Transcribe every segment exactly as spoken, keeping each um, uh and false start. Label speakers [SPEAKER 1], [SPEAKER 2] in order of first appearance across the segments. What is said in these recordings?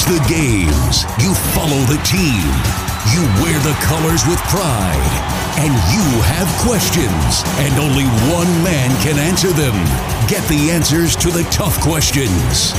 [SPEAKER 1] the games. You follow the team. You wear the colors with pride. And you have questions. And only one man can answer them. Get the answers to the tough questions.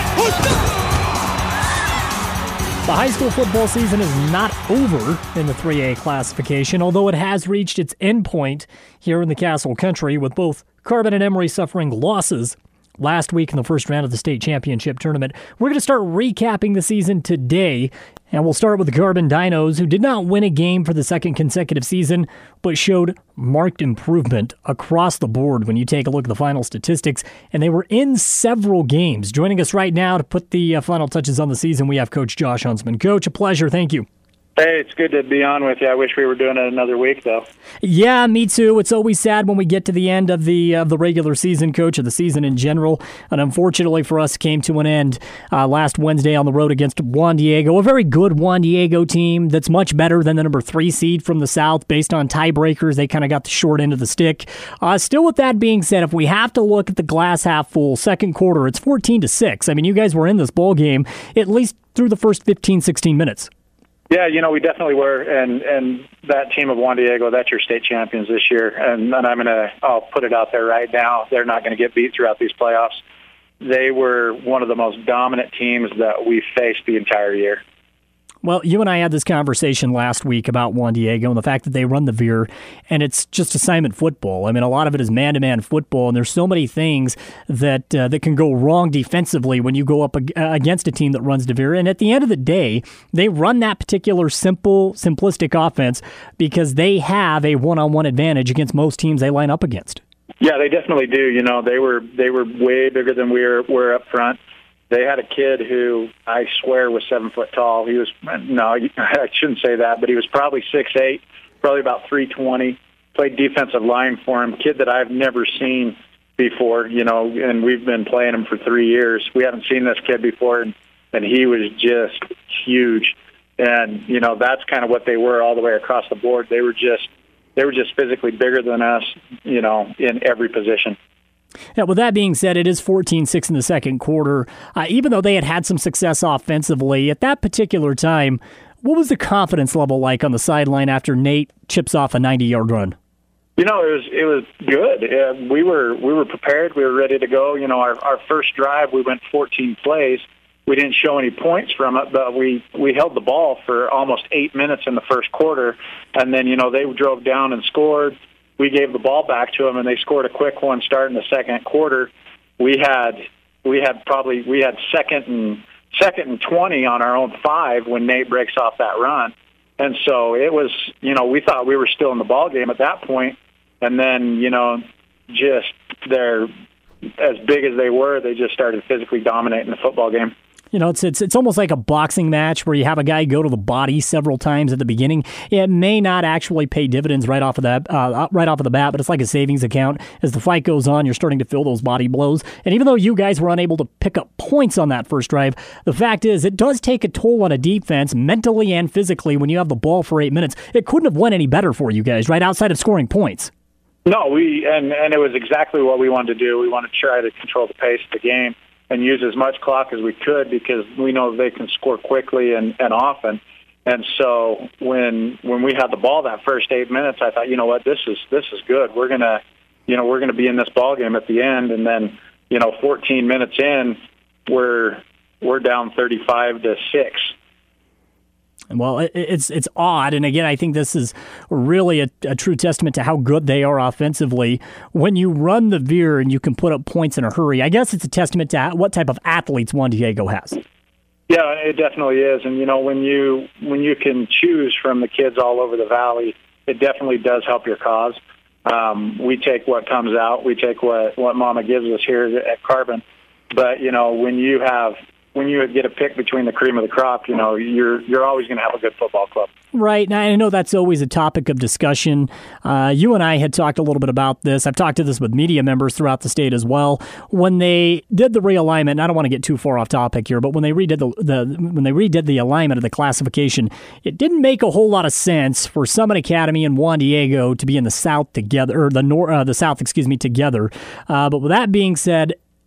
[SPEAKER 2] The high school football season is not over in the three A classification, although it has reached its endpoint here in the Castle Country, with both Carbon and Emory suffering losses last week in the first round of the state championship tournament. We're going to start recapping the season today, and we'll start with the Carbon Dinos, who did not win a game for the second consecutive season, but showed marked improvement across the board when you take a look at the final statistics, and they were in several games. Joining us right now to put the uh, final touches on the season, we have Coach Josh Huntsman. Coach, a pleasure. Thank you.
[SPEAKER 3] Hey, it's good to be on with you. I wish we were doing it another week, though.
[SPEAKER 2] Yeah, me too. It's always sad when we get to the end of the of the regular season, Coach, of the season in general. And unfortunately for us, it came to an end uh, last Wednesday on the road against Juan Diego, a very good Juan Diego team that's much better than the number three seed from the South. Based on tiebreakers, they kind of got the short end of the stick. Uh, still, with that being said, if we have to look at the glass half full, second quarter, it's fourteen to six. I mean, you guys were in this ball game at least through the first fifteen, sixteen minutes.
[SPEAKER 3] Yeah, you know, we definitely were, and and that team of Juan Diego, that's your state champions this year, and, and I'm going to, I'll put it out there right now, they're not going to get beat throughout these playoffs. They were one of the most dominant teams that we faced the entire year.
[SPEAKER 2] Well, you and I had this conversation last week about Juan Diego and the fact that they run the veer, and it's just assignment football. I mean, a lot of it is man-to-man football, and there's so many things that uh, that can go wrong defensively when you go up ag- against a team that runs the veer. And at the end of the day, they run that particular simple, simplistic offense because they have a one-on-one advantage against most teams they line up against.
[SPEAKER 3] Yeah, they definitely do. You know, they were they were way bigger than we were, were up front. They had a kid who I swear was seven foot tall. He was, no, I shouldn't say that, but he was probably six eight, probably about three twenty, played defensive line for him, kid that I've never seen before, you know, and we've been playing him for three years. We haven't seen this kid before, and, and he was just huge. And, you know, that's kind of what they were all the way across the board. They were just, they were just physically bigger than us, you know, in every position.
[SPEAKER 2] Yeah, with that being said, it is fourteen six in the second quarter. Uh, even though they had had some success offensively, at that particular time, what was the confidence level like on the sideline after Nate chips off a ninety-yard run?
[SPEAKER 3] You know, it was it was good. Uh, we were we were prepared. We were ready to go. You know, our, our first drive, we went fourteen plays. We didn't show any points from it, but we, we held the ball for almost eight minutes in the first quarter. And then, you know, they drove down and scored. We gave the ball back to them, and they scored a quick one starting the second quarter. We had we had probably we had second and second and twenty on our own five when Nate breaks off that run, and so it was, you know, we thought we were still in the ball game at that point, and then, you know, just they're as big as they were, they just started physically dominating the football game.
[SPEAKER 2] You know, it's it's it's almost like a boxing match where you have a guy go to the body several times at the beginning. It may not actually pay dividends right off of that, uh, right off of the bat, but it's like a savings account. As the fight goes on, you're starting to feel those body blows. And even though you guys were unable to pick up points on that first drive, the fact is it does take a toll on a defense mentally and physically when you have the ball for eight minutes. It couldn't have went any better for you guys, right, outside of scoring points.
[SPEAKER 3] No, we and and it was exactly what we wanted to do. We wanted to try to control the pace of the game and use as much clock as we could because we know they can score quickly and, and often. And so when when we had the ball that first eight minutes, I thought, you know what, this is this is good. We're gonna, you know, we're gonna be in this ball game at the end. And then, you know, fourteen minutes in, we're we're down thirty-five to six.
[SPEAKER 2] Well, it's it's odd, and again, I think this is really a, a true testament to how good they are offensively. When you run the veer and you can put up points in a hurry, I guess it's a testament to what type of athletes Juan Diego has.
[SPEAKER 3] Yeah, it definitely is, and you know, when you when you can choose from the kids all over the valley, it definitely does help your cause. Um, we take what comes out, we take what what Mama gives us here at Carbon, but you know, when you have when you get a pick between the cream of the crop, you know, you're you're always going to have a good football club.
[SPEAKER 2] Right. Now, I know that's always a topic of discussion. Uh, you and I had talked a little bit about this. I've talked to this with media members throughout the state as well. When they did the realignment, and I don't want to get too far off topic here, but when they redid the, the when they redid the alignment of the classification, it didn't make a whole lot of sense for Summit Academy and Juan Diego to be in the South together, or the nor, uh, the South, excuse me, together. Uh, but with that being said,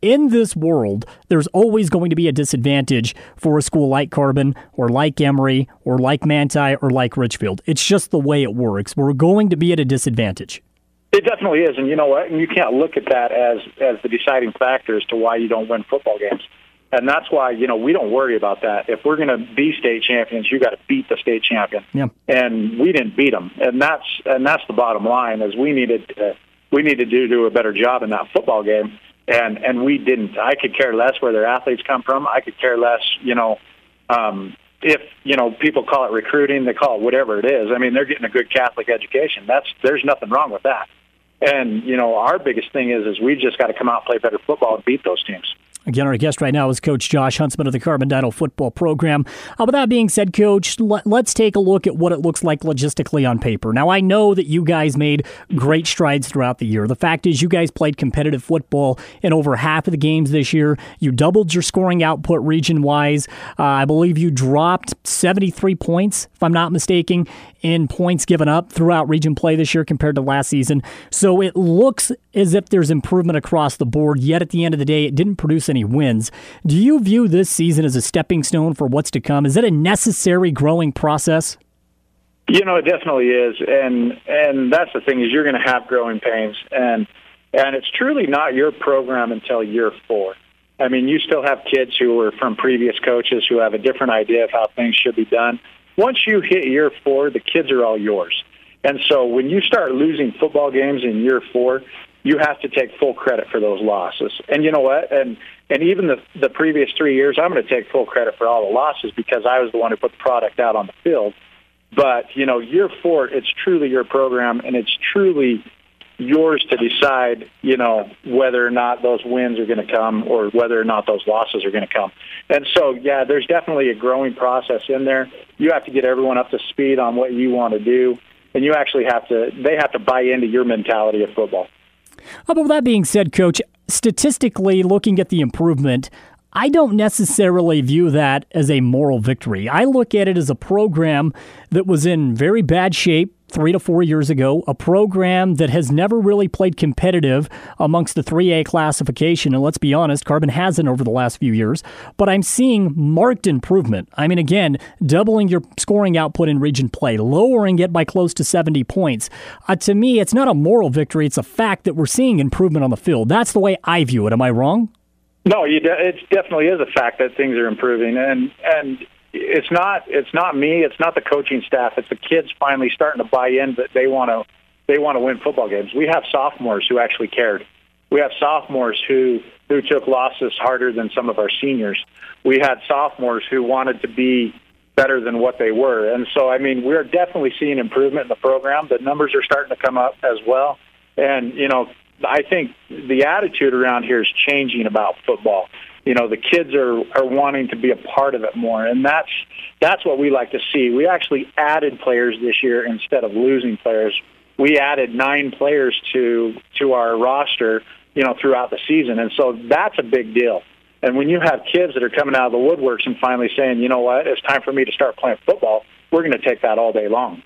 [SPEAKER 2] in this world, there's always going to be a disadvantage for a school like Carbon or like Emory or like Manti or like Richfield. It's just the way it works. We're going to be at a disadvantage.
[SPEAKER 3] It definitely is, and you know what? And you can't look at that as, as the deciding factor as to why you don't win football games. And that's why, you know, we don't worry about that. If we're going to be state champions, you got to beat the state champion.
[SPEAKER 2] Yeah.
[SPEAKER 3] And we didn't beat them. And that's and that's the bottom line, is we needed to, we needed to do a better job in that football game. And and we didn't. I could care less where their athletes come from. I could care less, you know, um, if, you know, people call it recruiting, they call it whatever it is. I mean, they're getting a good Catholic education. That's there's nothing wrong with that. And, you know, our biggest thing is is we just got to come out and play better football and beat those teams.
[SPEAKER 2] Again, our guest right now is Coach Josh Huntsman of the Carbondale football program. Uh, with that being said, Coach, let, let's take a look at what it looks like logistically on paper. Now, I know that you guys made great strides throughout the year. The fact is you guys played competitive football in over half of the games this year. You doubled your scoring output region-wise. Uh, I believe you dropped seventy-three points, if I'm not mistaken, in points given up throughout region play this year compared to last season. So it looks as if there's improvement across the board, yet at the end of the day, it didn't produce any wins. Do you view this season as a stepping stone for what's to come? Is it a necessary growing process?
[SPEAKER 3] You know, it definitely is. And and that's the thing, is you're going to have growing pains. And and it's truly not your program until year four. I mean, you still have kids who are from previous coaches who have a different idea of how things should be done. Once you hit year four, the kids are all yours. And so when you start losing football games in year four, you have to take full credit for those losses. And you know what? And and even the the previous three years, I'm going to take full credit for all the losses because I was the one who put the product out on the field. But, you know, year four, it's truly your program, and it's truly yours to decide, you know, whether or not those wins are going to come or whether or not those losses are going to come. And so, yeah, there's definitely a growing process in there. You have to get everyone up to speed on what you want to do, and you actually have to, they have to buy into your mentality of football.
[SPEAKER 2] Oh, but with that being said, Coach, statistically, looking at the improvement, I don't necessarily view that as a moral victory. I look at it as a program that was in very bad shape three to four years ago, a program that has never really played competitive amongst the three A classification. And let's be honest, Carbon hasn't over the last few years, but I'm seeing marked improvement. I mean, again, doubling your scoring output in region play, lowering it by close to seventy points. Uh, to me, it's not a moral victory. It's a fact that we're seeing improvement on the field. That's the way I view it. Am I wrong?
[SPEAKER 3] No, you de- it definitely is a fact that things are improving, and and it's not it's not me, it's not the coaching staff, it's the kids finally starting to buy in that they want to they want to win football games. We have sophomores who actually cared. We have sophomores who who took losses harder than some of our seniors. We had sophomores who wanted to be better than what they were, and so I mean we're definitely seeing improvement in the program. The numbers are starting to come up as well, and you know. I think the attitude around here is changing about football. You know, the kids are, are wanting to be a part of it more, and that's that's what we like to see. We actually added players this year instead of losing players. We added nine players to to our roster, you know, throughout the season, and so that's a big deal. And when you have kids that are coming out of the woodworks and finally saying, you know what, it's time for me to start playing football, we're going to take that all day long.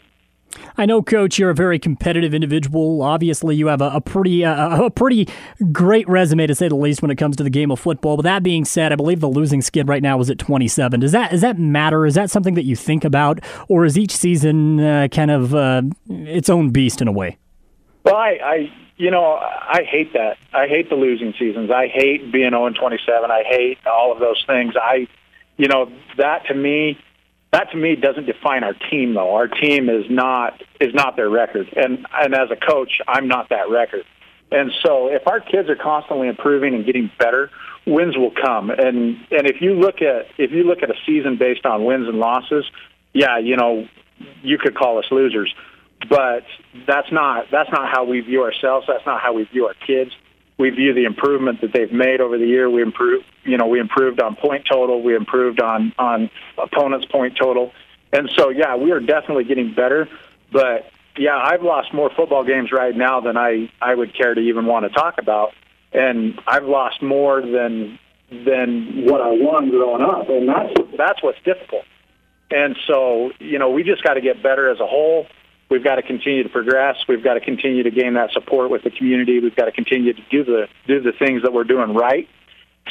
[SPEAKER 2] I know, Coach, you're a very competitive individual. Obviously, you have a, a pretty uh, a pretty great resume, to say the least, when it comes to the game of football. But that being said, I believe the losing skid right now is at twenty-seven. Does that does that matter? Is that something that you think about? Or is each season uh, kind of uh, its own beast in a way?
[SPEAKER 3] Well, I, I, you know, I hate that. I hate the losing seasons. I hate being oh and twenty-seven. I hate all of those things. I, you know, that to me... That to me doesn't define our team, though. Our team is not is not their record, and and as a coach, I'm not that record. And so, if our kids are constantly improving and getting better, wins will come. And and if you look at if you look at a season based on wins and losses, yeah, you know, you could call us losers, but that's not that's not how we view ourselves. That's not how we view our kids. We view the improvement that they've made over the year. We improved, you know, we improved on point total. We improved on, on opponents' point total. And so, yeah, we are definitely getting better. But, yeah, I've lost more football games right now than I, I would care to even want to talk about. And I've lost more than than what I won growing up. And that's, that's what's difficult. And so, you know, we just got to get better as a whole. We've got to continue to progress. We've got to continue to gain that support with the community. We've got to continue to do the do the things that we're doing right.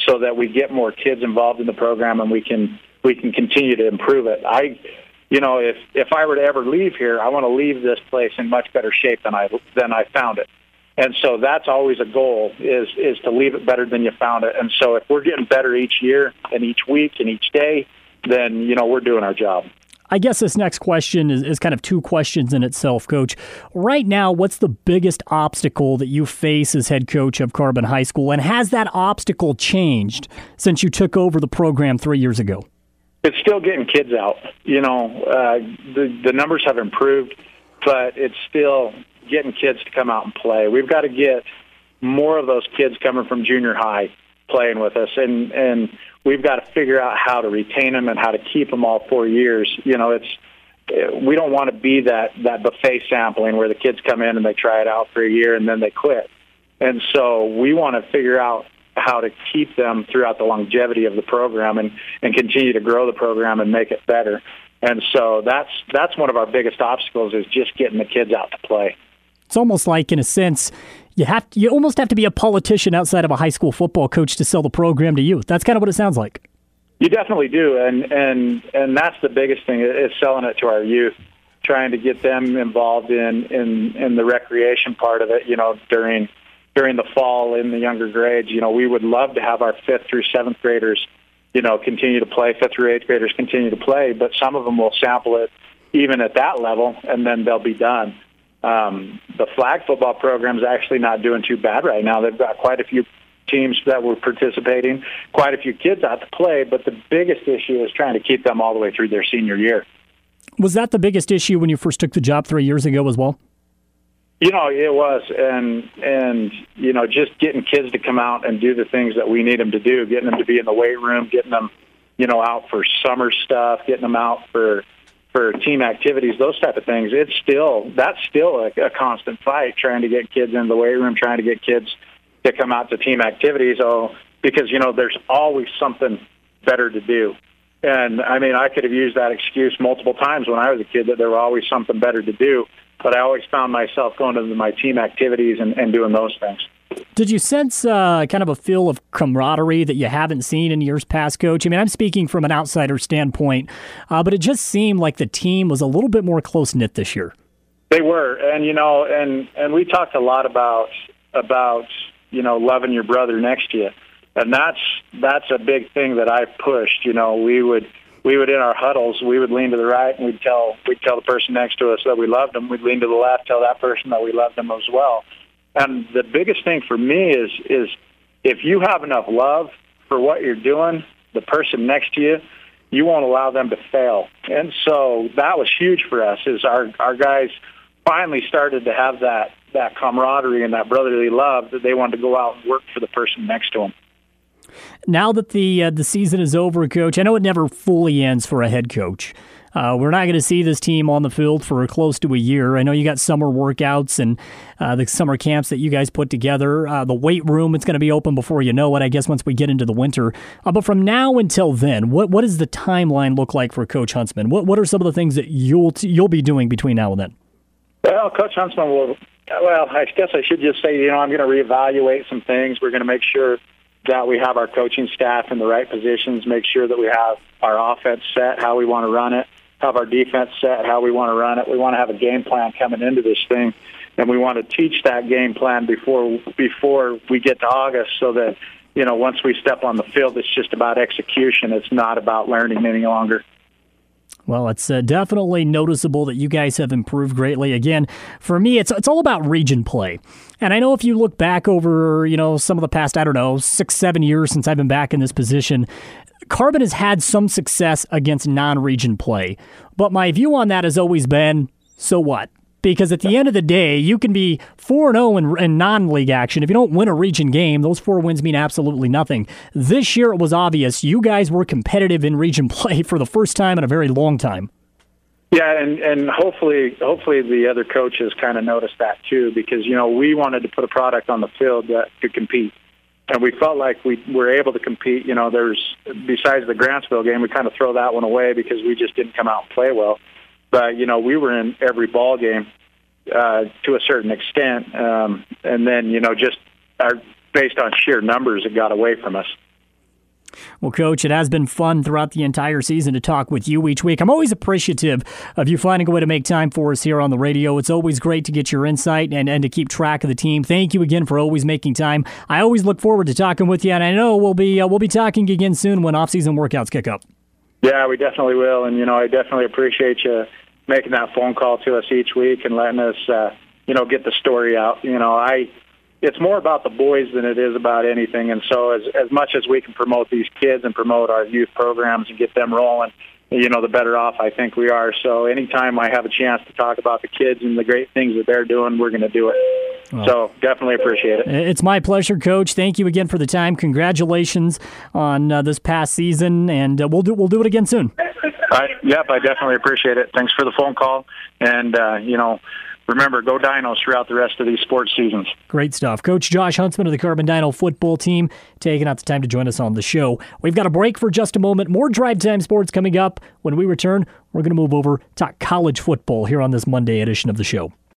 [SPEAKER 3] so that we get more kids involved in the program and we can we can continue to improve it. I, you know, if if I were to ever leave here, I want to leave this place in much better shape than I than I found it. And so that's always a goal, is is to leave it better than you found it. And so if we're getting better each year and each week and each day, then, you know, we're doing our job.
[SPEAKER 2] I guess this next question is, is kind of two questions in itself, Coach. Right now, what's the biggest obstacle that you face as head coach of Carbon High School, and has that obstacle changed since you took over the program three years ago?
[SPEAKER 3] It's still getting kids out. You know, uh, the, the numbers have improved, but it's still getting kids to come out and play. We've got to get more of those kids coming from junior high playing with us, and, and we've got to figure out how to retain them and how to keep them all four years. You know, it's we don't want to be that, that buffet sampling where the kids come in and they try it out for a year and then they quit. And so we want to figure out how to keep them throughout the longevity of the program and, and continue to grow the program and make it better. And so that's that's one of our biggest obstacles, is just getting the kids out to play.
[SPEAKER 2] It's almost like, in a sense, you have to, you almost have to be a politician outside of a high school football coach to sell the program to youth. That's kind of what it sounds like.
[SPEAKER 3] You definitely do, and and and that's the biggest thing, is selling it to our youth, trying to get them involved in in, in the recreation part of it. You know, during during the fall in the younger grades, you know, we would love to have our fifth through seventh graders, you know, continue to play, fifth through eighth graders continue to play, but some of them will sample it even at that level, and then they'll be done. Um, the flag football program is actually not doing too bad right now. They've got quite a few teams that were participating, quite a few kids out to play, but the biggest issue is trying to keep them all the way through their senior year.
[SPEAKER 2] Was that the biggest issue when you first took the job three years ago as well?
[SPEAKER 3] You know, it was, and, and you know, just getting kids to come out and do the things that we need them to do, getting them to be in the weight room, getting them, you know, out for summer stuff, getting them out for for team activities, those type of things. It's still, that's still a, a constant fight, trying to get kids in the weight room, trying to get kids to come out to team activities. Oh, because, you know, there's always something better to do. And, I mean, I could have used that excuse multiple times when I was a kid, that there was always something better to do. But I always found myself going to my team activities and, and doing those things.
[SPEAKER 2] Did you sense uh, kind of a feel of camaraderie that you haven't seen in years past, Coach? I mean, I'm speaking from an outsider standpoint, uh, but it just seemed like the team was a little bit more close-knit this year.
[SPEAKER 3] They were, and, you know, and, and we talked a lot about, about, you know, loving your brother next to you. And that's that's a big thing that I've pushed. You know, we would we would in our huddles, we would lean to the right and we'd tell we'd tell the person next to us that we loved them. We'd lean to the left, tell that person that we loved them as well. And the biggest thing for me is is if you have enough love for what you're doing, the person next to you, you won't allow them to fail. And so that was huge for us, is our our guys finally started to have that that camaraderie and that brotherly love, that they wanted to go out and work for the person next to them.
[SPEAKER 2] Now that the uh, the season is over, Coach, I know it never fully ends for a head coach. Uh, we're not going to see this team on the field for close to a year. I know you got summer workouts and uh, the summer camps that you guys put together. Uh, the weight room, it's going to be open before you know it, I guess, once we get into the winter. Uh, but from now until then, what what does the timeline look like for Coach Huntsman? What what are some of the things that you'll you'll be doing between now and then?
[SPEAKER 3] Well, Coach Huntsman will. Well, I guess I should just say, you know, I'm going to reevaluate some things. We're going to make sure that we have our coaching staff in the right positions, make sure that we have our offense set, how we want to run it, have our defense set, how we want to run it. We want to have a game plan coming into this thing, and we want to teach that game plan before before we get to August, so that, you know, once we step on the field, it's just about execution. It's not about learning any longer.
[SPEAKER 2] Well, it's uh, definitely noticeable that you guys have improved greatly. Again, for me, it's it's all about region play. And I know if you look back over, you know, some of the past, I don't know, six, seven years since I've been back in this position, Carbon has had some success against non-region play. But my view on that has always been, so what? Because at the end of the day, you can be four and oh in, in non-league action. If you don't win a region game, those four wins mean absolutely nothing. This year, it was obvious you guys were competitive in region play for the first time in a very long time.
[SPEAKER 3] Yeah, and, and hopefully hopefully the other coaches kind of noticed that too, because, you know, we wanted to put a product on the field that could compete. And we felt like we were able to compete. You know, there's, besides the Grantsville game, we kind of throw that one away because we just didn't come out and play well. But, you know, we were in every ball game uh, to a certain extent. Um, and then, you know, just our, based on sheer numbers, it got away from us.
[SPEAKER 2] Well, Coach, it has been fun throughout the entire season to talk with you each week. I'm always appreciative of you finding a way to make time for us here on the radio. It's always great to get your insight and, and to keep track of the team. Thank you again for always making time. I always look forward to talking with you, and I know we'll be uh, we'll be talking again soon when off-season workouts kick up.
[SPEAKER 3] Yeah, we definitely will, and you know, I definitely appreciate you making that phone call to us each week and letting us, uh, you know, get the story out. You know, I. It's more about the boys than it is about anything. And so as as much as we can promote these kids and promote our youth programs and get them rolling, you know, the better off I think we are. So anytime I have a chance to talk about the kids and the great things that they're doing, we're going to do it. Well, so definitely appreciate it.
[SPEAKER 2] It's my pleasure, Coach. Thank you again for the time. Congratulations on uh, this past season, and uh, we'll do we'll do it again soon.
[SPEAKER 3] I, yep, I definitely appreciate it. Thanks for the phone call. And, uh, you know, remember, go Dinos throughout the rest of these sports seasons.
[SPEAKER 2] Great stuff. Coach Josh Huntsman of the Carbon Dino football team taking out the time to join us on the show. We've got a break for just a moment. More Drive Time Sports coming up. When we return, we're going to move over to college football here on this Monday edition of the show.